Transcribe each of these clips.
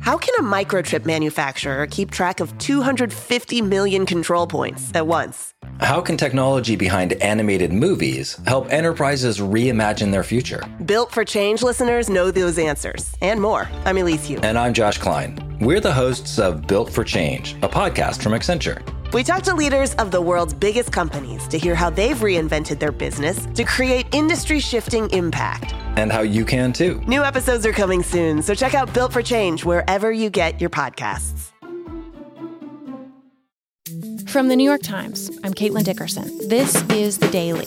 How can a microchip manufacturer keep track of 250 million control points at once? How can technology behind animated movies help enterprises reimagine their future? Built for Change listeners know those answers and more. I'm Elise Hu. And I'm Josh Klein. We're the hosts of Built for Change, a podcast from Accenture. We talk to leaders of the world's biggest companies to hear how they've reinvented their business to create industry-shifting impact. And how you can too. New episodes are coming soon, so check out Built for Change wherever you get your podcasts. From the New York Times, I'm Caitlin Dickerson. This is The Daily.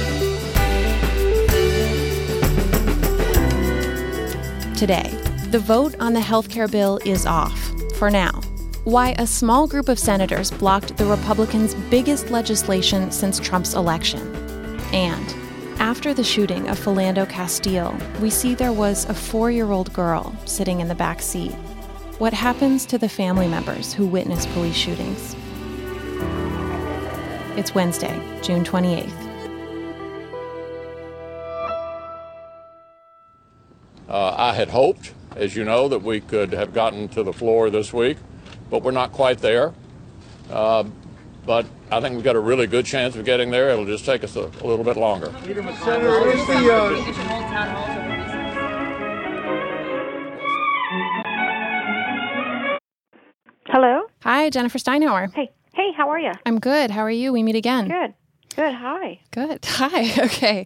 Today, the vote on the healthcare bill is off, for now. Why a small group of senators blocked the Republicans' biggest legislation since Trump's election. And after the shooting of Philando Castile, we see there was a 4-year-old girl sitting in the back seat. What happens to the family members who witness police shootings? It's Wednesday, June 28th. I had hoped, as you know, that we could have gotten to the floor this week, but we're not quite there. But I think we've got a really good chance of getting there. It'll just take us a little bit longer. Hello? Hi, Jennifer Steinhauer. Hey, how are you? I'm good. How are you? We meet again. Good. Hi. Good. Hi. Okay.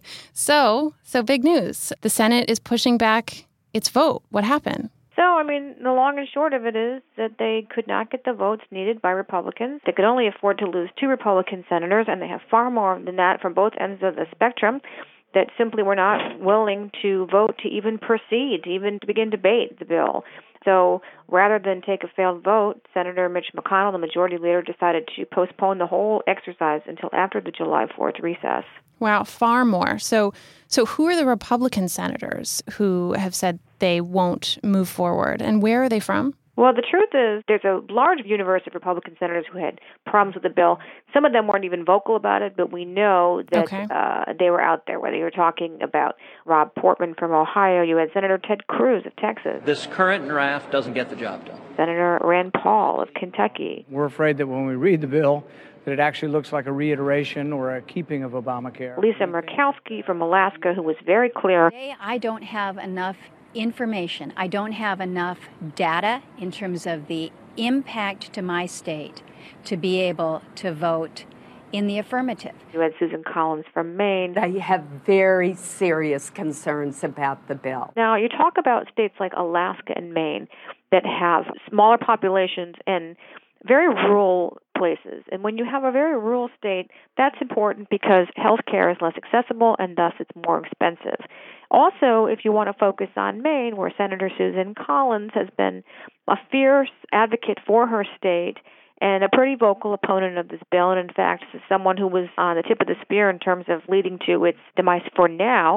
So big news. The Senate is pushing back its vote. What happened? So, the long and short of it is that they could not get the votes needed by Republicans. They could only afford to lose 2 Republican senators, and they have far more than that from both ends of the spectrum that simply were not willing to vote to even proceed, to even begin debate the bill. So rather than take a failed vote, Senator Mitch McConnell, the majority leader, decided to postpone the whole exercise until after the July 4th recess. Wow, far more. So who are the Republican senators who have said they won't move forward, and where are they from? Well, the truth is there's a large universe of Republican senators who had problems with the bill. Some of them weren't even vocal about it, but we know that they were out there, whether you're talking about Rob Portman from Ohio, you had Senator Ted Cruz of Texas. This current draft doesn't get the job done. Senator Rand Paul of Kentucky. We're afraid that when we read the bill, that it actually looks like a reiteration or a keeping of Obamacare. Lisa Murkowski from Alaska, who was very clear. Today, I don't have enough information. I don't have enough data in terms of the impact to my state to be able to vote in the affirmative. You had Susan Collins from Maine. I have very serious concerns about the bill. Now, you talk about states like Alaska and Maine that have smaller populations and very rural places. And when you have a very rural state, that's important because health care is less accessible and thus it's more expensive. Also, if you want to focus on Maine, where Senator Susan Collins has been a fierce advocate for her state and a pretty vocal opponent of this bill, and in fact, someone who was on the tip of the spear in terms of leading to its demise for now,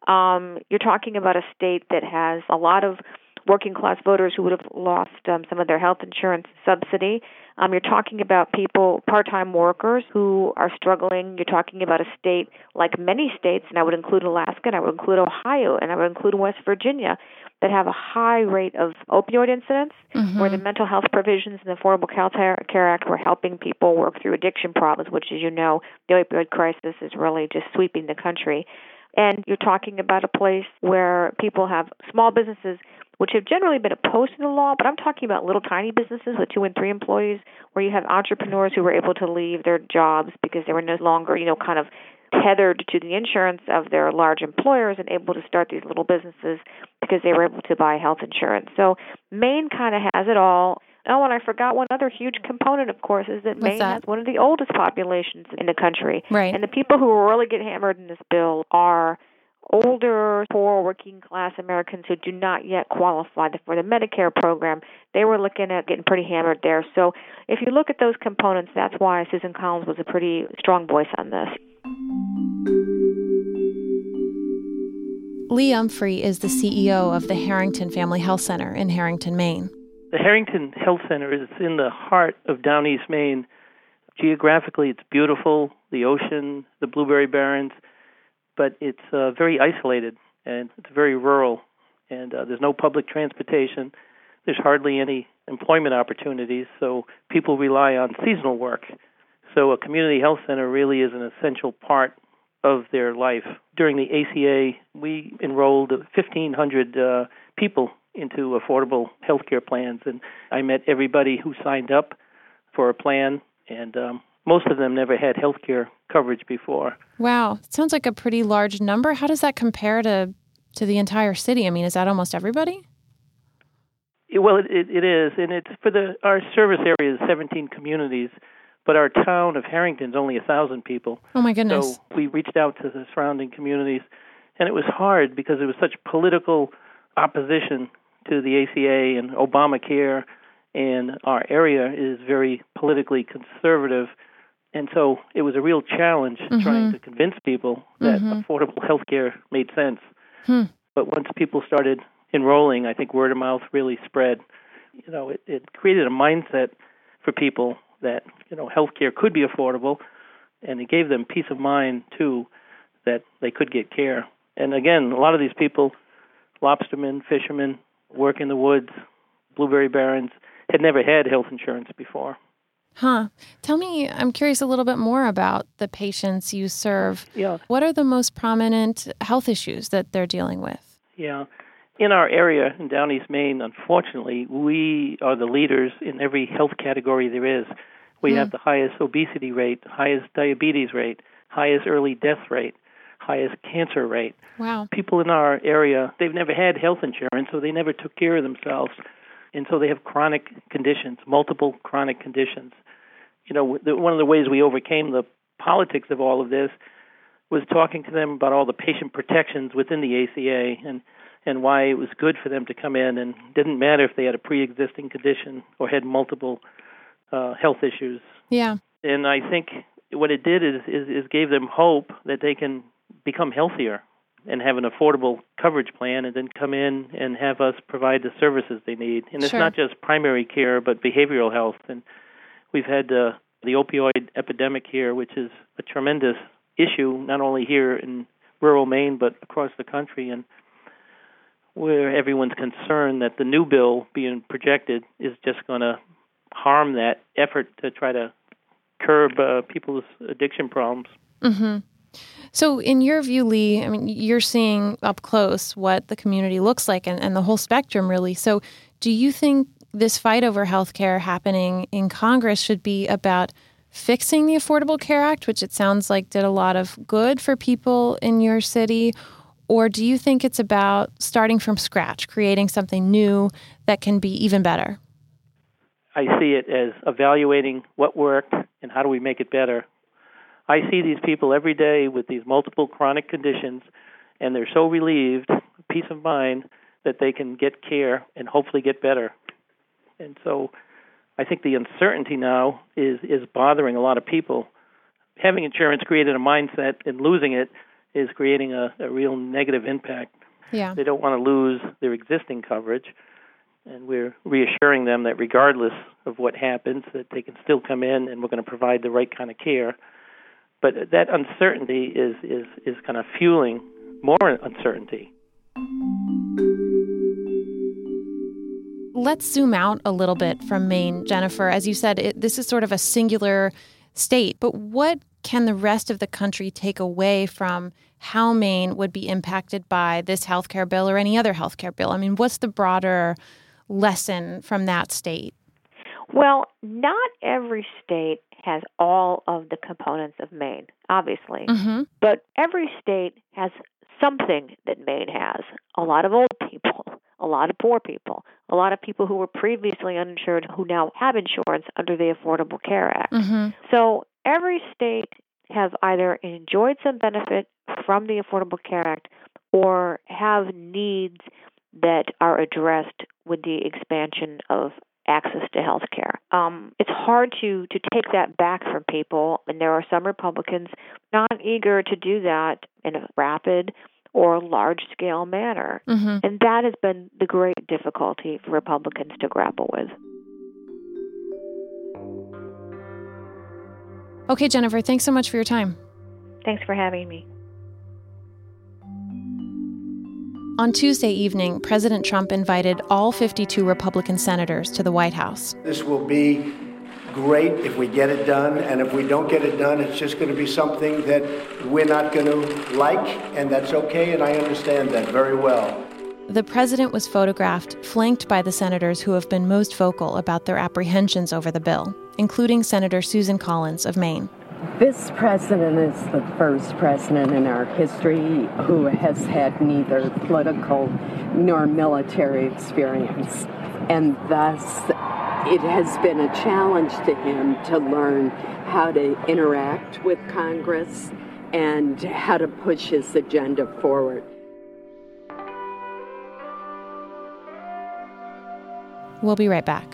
you're talking about a state that has a lot of working-class voters who would have lost some of their health insurance subsidy. You're talking about people, part-time workers who are struggling. You're talking about a state like many states, and I would include Alaska, and I would include Ohio, and I would include West Virginia, that have a high rate of opioid incidence, where the mental health provisions in the Affordable Care Act were helping people work through addiction problems, which, as you know, the opioid crisis is really just sweeping the country. And you're talking about a place where people have small businesses which have generally been opposed to the law, but I'm talking about little tiny businesses with 2 and 3 employees, where you have entrepreneurs who were able to leave their jobs because they were no longer, kind of tethered to the insurance of their large employers and able to start these little businesses because they were able to buy health insurance. So Maine kind of has it all. Oh, and I forgot one other huge component, of course, is that Maine has one of the oldest populations in the country. Right. And the people who will really get hammered in this bill are older, poor, working-class Americans who do not yet qualify for the Medicare program. They were looking at getting pretty hammered there. So if you look at those components, that's why Susan Collins was a pretty strong voice on this. Lee Umphrey is the CEO of the Harrington Family Health Center in Harrington, Maine. The Harrington Health Center is in the heart of Down East Maine. Geographically, it's beautiful, the ocean, the Blueberry Barrens, but it's very isolated and it's very rural, and there's no public transportation. there's hardly any employment opportunities, so people rely on seasonal work. So a community health center really is an essential part of their life. During the ACA, we enrolled 1,500 people into affordable health care plans, and I met everybody who signed up for a plan, and most of them never had health care coverage before. Wow. It sounds like a pretty large number. How does that compare to the entire city? I mean, is that almost everybody? Well, it is, and it's for our service area is 17 communities, but our town of Harrington is only 1,000 people. Oh, my goodness. So we reached out to the surrounding communities, and it was hard because there was such political opposition to the ACA and Obamacare, and our area is very politically conservative. And so it was a real challenge trying to convince people that affordable health care made sense. But once people started enrolling, I think word of mouth really spread. You know, it created a mindset for people that, you know, health care could be affordable, and it gave them peace of mind, too, that they could get care. And again, a lot of these people, lobstermen, fishermen, work in the woods, blueberry barons, had never had health insurance before. Tell me, I'm curious a little bit more about the patients you serve. Yeah. What are the most prominent health issues that they're dealing with? Yeah. In our area, in Down East Maine, unfortunately, we are the leaders in every health category there is. We have the highest obesity rate, highest diabetes rate, highest early death rate, highest cancer rate. Wow. People in our area, they've never had health insurance, so they never took care of themselves. And so they have chronic conditions, multiple chronic conditions. You know, one of the ways we overcame the politics of all of this was talking to them about all the patient protections within the ACA and why it was good for them to come in, and didn't matter if they had a pre-existing condition or had multiple health issues. Yeah. And I think what it did is gave them hope that they can become healthier and have an affordable coverage plan, and then come in and have us provide the services they need. And it's not just primary care, but behavioral health. And we've had the opioid epidemic here, which is a tremendous issue, not only here in rural Maine, but across the country, and where everyone's concerned that the new bill being projected is just going to harm that effort to try to curb people's addiction problems. So in your view, Lee, I mean, you're seeing up close what the community looks like and the whole spectrum, really. So do you think this fight over health care happening in Congress should be about fixing the Affordable Care Act, which it sounds like did a lot of good for people in your city, or do you think it's about starting from scratch, creating something new that can be even better? I see it as evaluating what worked and how do we make it better. I see these people every day with these multiple chronic conditions, and they're so relieved, peace of mind, that they can get care and hopefully get better. And so I think the uncertainty now is bothering a lot of people. Having insurance created a mindset, and losing it is creating a real negative impact. Yeah. They don't want to lose their existing coverage, and we're reassuring them that regardless of what happens, that they can still come in and we're going to provide the right kind of care. But that uncertainty is kind of fueling more uncertainty. Let's zoom out a little bit from Maine, Jennifer. As you said, this is sort of a singular state, but what can the rest of the country take away from how Maine would be impacted by this healthcare bill or any other healthcare bill? I mean, what's the broader lesson from that state? Well, not every state has all of the components of Maine, obviously. But every state has something that Maine has. A lot of old people, a lot of poor people, a lot of people who were previously uninsured who now have insurance under the Affordable Care Act. So every state has either enjoyed some benefit from the Affordable Care Act or have needs that are addressed with the expansion of access to health care. It's hard to take that back from people, and there are some Republicans not eager to do that in a rapid or large-scale manner. And that has been the great difficulty for Republicans to grapple with. Okay, Jennifer, thanks so much for your time. Thanks for having me. On Tuesday evening, President Trump invited all 52 Republican senators to the White House. This will be great if we get it done, and if we don't get it done, it's just going to be something that we're not going to like, and that's okay, and I understand that very well. The president was photographed, flanked by the senators who have been most vocal about their apprehensions over the bill, including Senator Susan Collins of Maine. This president is the first president in our history who has had neither political nor military experience, and thus it has been a challenge to him to learn how to interact with Congress and how to push his agenda forward. We'll be right back.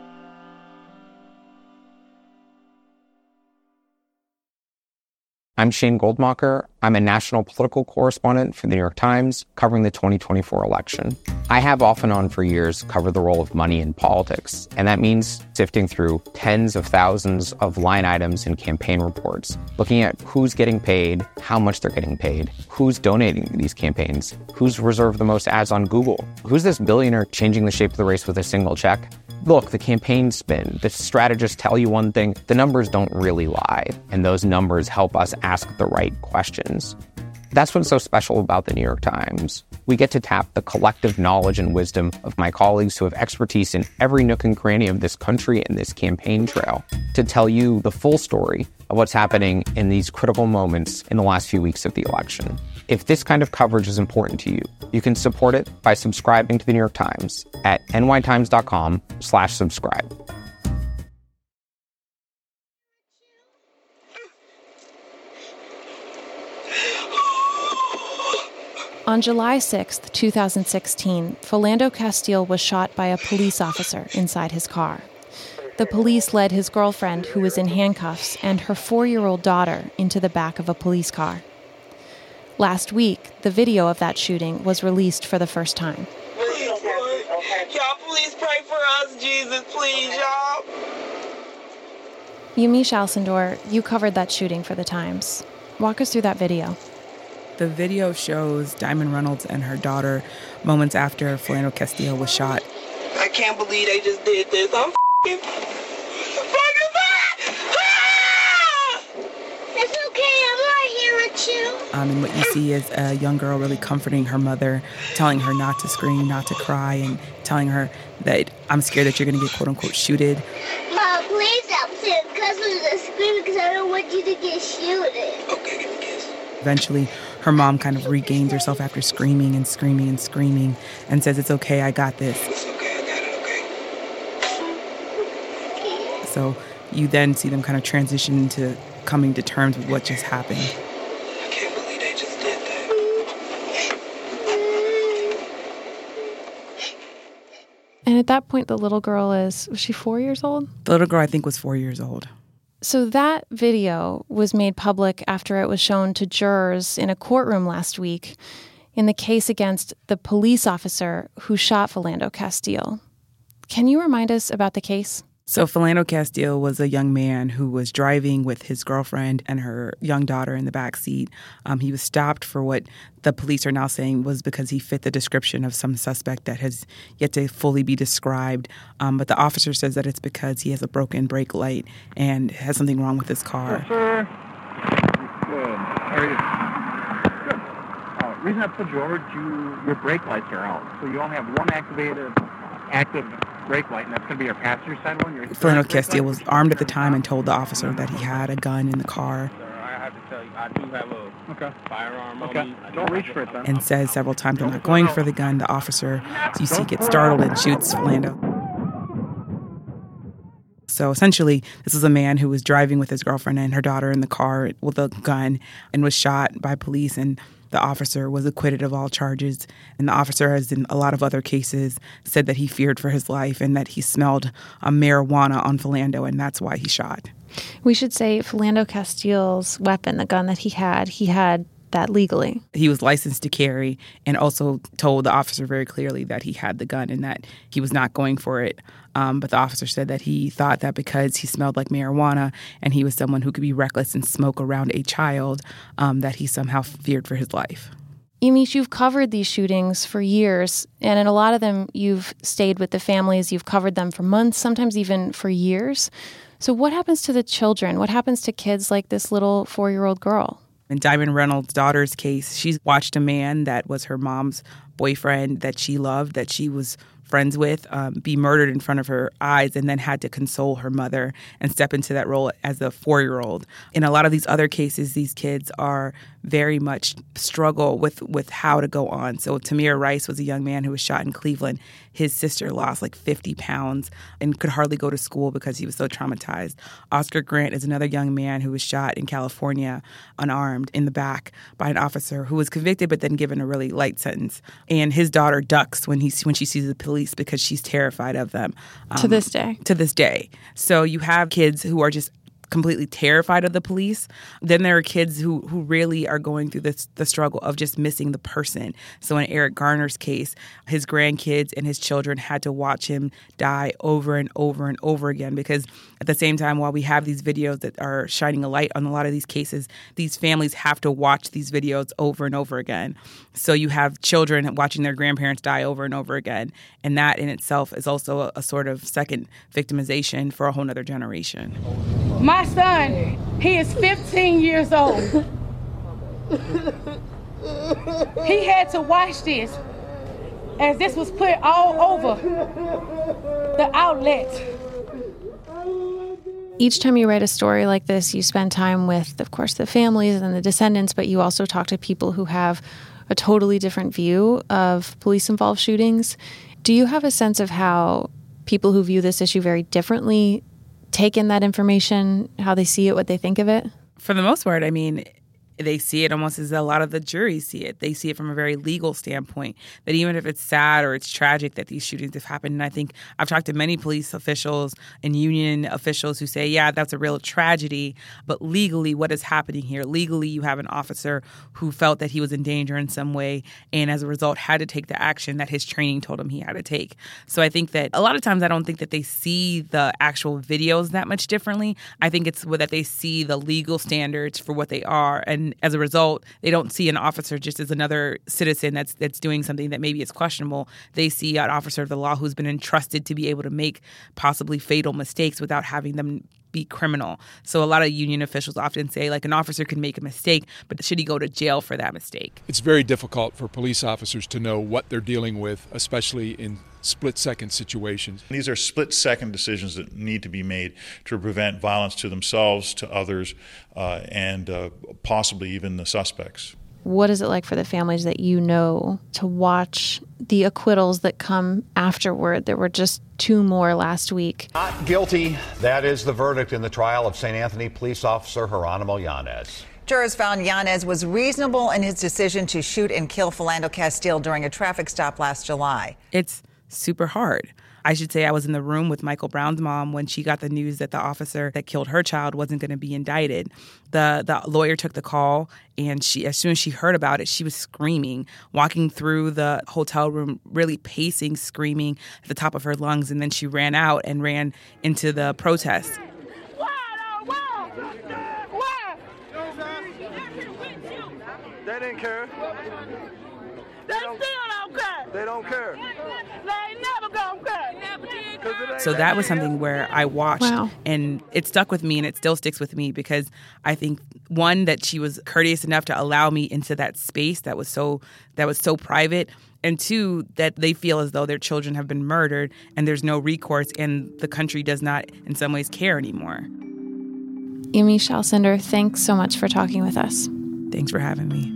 I'm Shane Goldmacher. I'm a national political correspondent for the New York Times, covering the 2024 election. I have off and on for years covered the role of money in politics, and that means sifting through tens of thousands of line items in campaign reports, looking at who's getting paid, how much they're getting paid, who's donating to these campaigns, who's reserved the most ads on Google, who's this billionaire changing the shape of the race with a single check. Look, the campaign spin, the strategists tell you one thing, the numbers don't really lie, and those numbers help us ask the right questions. That's what's so special about the New York Times. We get to tap the collective knowledge and wisdom of my colleagues who have expertise in every nook and cranny of this country and this campaign trail to tell you the full story of what's happening in these critical moments in the last few weeks of the election. If this kind of coverage is important to you, you can support it by subscribing to the New York Times at nytimes.com/subscribe. On July 6, 2016, Philando Castile was shot by a police officer inside his car. The police led his girlfriend, who was in handcuffs, and her 4-year-old daughter into the back of a police car. Last week, the video of that shooting was released for the first time. Please, Lord. Y'all, please pray for us, Jesus, please, y'all. Yamiche Alcindor, you covered that shooting for The Times. Walk us through that video. The video shows Diamond Reynolds and her daughter moments after Philando Castile was shot. I can't believe they just did this. I'm f***ing bad. Ah! It's okay, I'm right here with you. And what you see is a young girl really comforting her mother, telling her not to scream, not to cry, and telling her that I'm scared that you're going to get quote-unquote shooted. Mom, please help me because I'm screaming because I don't want you to get shooted. Okay, give me a kiss. Eventually, her mom kind of regains herself after screaming and screaming and screaming and says, "It's okay, I got this." It's okay, I got it, okay? So you then see them kind of transition into coming to terms with what just happened. I can't believe they just did that. And at that point, the little girl was she 4 years old? The little girl, I think, was 4 years old. So that video was made public after it was shown to jurors in a courtroom last week in the case against the police officer who shot Philando Castile. Can you remind us about the case? So Philando Castile was a young man who was driving with his girlfriend and her young daughter in the back seat. He was stopped for what the police are now saying was because he fit the description of some suspect that has yet to fully be described. But the officer says that it's because he has a broken brake light and has something wrong with his car. Yes, sir. Good. How are you? Good. The reason I pulled you over, your brake lights are out. So you only have one active brake light, and that's going to be your passenger side one. Philando Castile was armed at the time and told the officer that he had a gun in the car. Sir, I have to tell you, I do have a firearm on me. Don't reach for it, then. And says several times, "I'm not going for the gun." The officer, as you see, gets startled and shoots Philando. So essentially, this is a man who was driving with his girlfriend and her daughter in the car with a gun and was shot by police, and the officer was acquitted of all charges. And the officer, as in a lot of other cases, said that he feared for his life and that he smelled marijuana on Philando, and that's why he shot. We should say Philando Castile's weapon, the gun that he had that legally. He was licensed to carry and also told the officer very clearly that he had the gun and that he was not going for it. But the officer said that he thought that because he smelled like marijuana and he was someone who could be reckless and smoke around a child, that he somehow feared for his life. Yamiche, you've covered these shootings for years, and in a lot of them, you've stayed with the families. You've covered them for months, sometimes even for years. So what happens to the children? What happens to kids like this little 4-year-old girl? In Diamond Reynolds' daughter's case, she's watched a man that was her mom's boyfriend that she loved, that she was friends with, be murdered in front of her eyes, and then had to console her mother and step into that role as a 4-year-old. In a lot of these other cases, these kids are very much struggle with how to go on. So Tamir Rice was a young man who was shot in Cleveland. His sister lost like 50 pounds and could hardly go to school because he was so traumatized. Oscar Grant is another young man who was shot in California, unarmed, in the back by an officer who was convicted but then given a really light sentence. And his daughter ducks when she sees the police because she's terrified of them. To this day. To this day. So you have kids who are just completely terrified of the police. Then there are kids who really are going through the struggle of just missing the person. So in Eric Garner's case, his grandkids and his children had to watch him die over and over and over again, because at the same time, while we have these videos that are shining a light on a lot of these cases, these families have to watch these videos over and over again. So you have children watching their grandparents die over and over again. And that in itself is also a sort of second victimization for a whole other generation. My son, he is 15 years old. He had to watch this as this was put all over the outlet. Each time you write a story like this, you spend time with, of course, the families and the descendants, but you also talk to people who have a totally different view of police-involved shootings. Do you have a sense of how people who view this issue very differently take in that information, how they see it, what they think of it? For the most part, I mean, they see it almost as a lot of the juries see it. They see it from a very legal standpoint, that even if it's sad or it's tragic that these shootings have happened, and I think I've talked to many police officials and union officials who say, yeah, that's a real tragedy, but legally, what is happening here? Legally, you have an officer who felt that he was in danger in some way, and as a result had to take the action that his training told him he had to take. So I think that a lot of times I don't think that they see the actual videos that much differently. I think it's that they see the legal standards for what they are, and as a result, they don't see an officer just as another citizen that's doing something that maybe is questionable. They see an officer of the law who's been entrusted to be able to make possibly fatal mistakes without having them be criminal. So a lot of union officials often say, like, an officer can make a mistake, but should he go to jail for that mistake? It's very difficult for police officers to know what they're dealing with, especially in split-second situations. These are split-second decisions that need to be made to prevent violence to themselves, to others, and possibly even the suspects. What is it like for the families that you know to watch the acquittals that come afterward? There were just 2 more last week. Not guilty. That is the verdict in the trial of St. Anthony police officer Geronimo Yanez. Jurors found Yanez was reasonable in his decision to shoot and kill Philando Castile during a traffic stop last July. It's super hard. I should say I was in the room with Michael Brown's mom when she got the news that the officer that killed her child wasn't going to be indicted. The lawyer took the call, and as soon as she heard about it, she was screaming, walking through the hotel room, really pacing, screaming at the top of her lungs, and then she ran out and ran into the protest. They didn't care. They still don't care. They don't care. They ain't never gonna care. So that was something where I watched, and it stuck with me, and it still sticks with me, because I think, one, that she was courteous enough to allow me into that space that was so private, and 2, that they feel as though their children have been murdered and there's no recourse, and the country does not, in some ways, care anymore. Yamiche Alcindor, thanks so much for talking with us. Thanks for having me.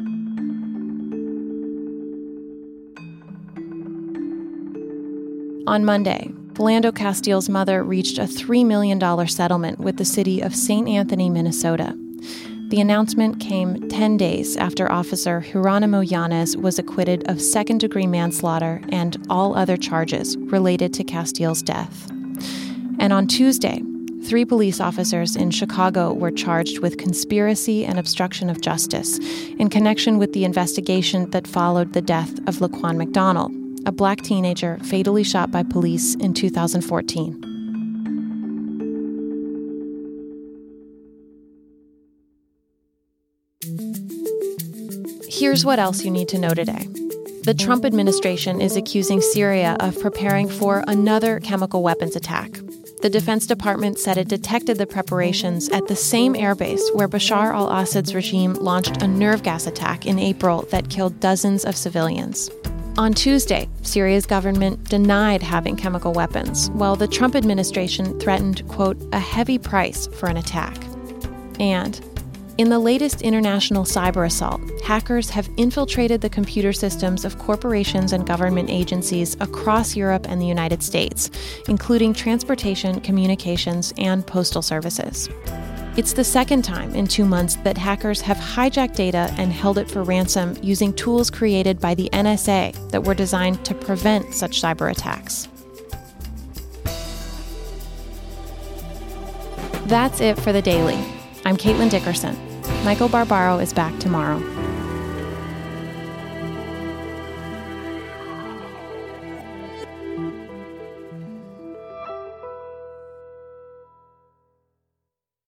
On Monday, Philando Castile's mother reached a $3 million settlement with the city of St. Anthony, Minnesota. The announcement came 10 days after Officer Geronimo Yanez was acquitted of second-degree manslaughter and all other charges related to Castile's death. And on Tuesday, 3 police officers in Chicago were charged with conspiracy and obstruction of justice in connection with the investigation that followed the death of Laquan McDonald, a black teenager fatally shot by police in 2014. Here's what else you need to know today. The Trump administration is accusing Syria of preparing for another chemical weapons attack. The Defense Department said it detected the preparations at the same airbase where Bashar al-Assad's regime launched a nerve gas attack in April that killed dozens of civilians. On Tuesday, Syria's government denied having chemical weapons, while the Trump administration threatened, quote, a heavy price for an attack. And in the latest international cyber assault, hackers have infiltrated the computer systems of corporations and government agencies across Europe and the United States, including transportation, communications, and postal services. It's the second time in 2 months that hackers have hijacked data and held it for ransom using tools created by the NSA that were designed to prevent such cyber attacks. That's it for The Daily. I'm Caitlin Dickerson. Michael Barbaro is back tomorrow.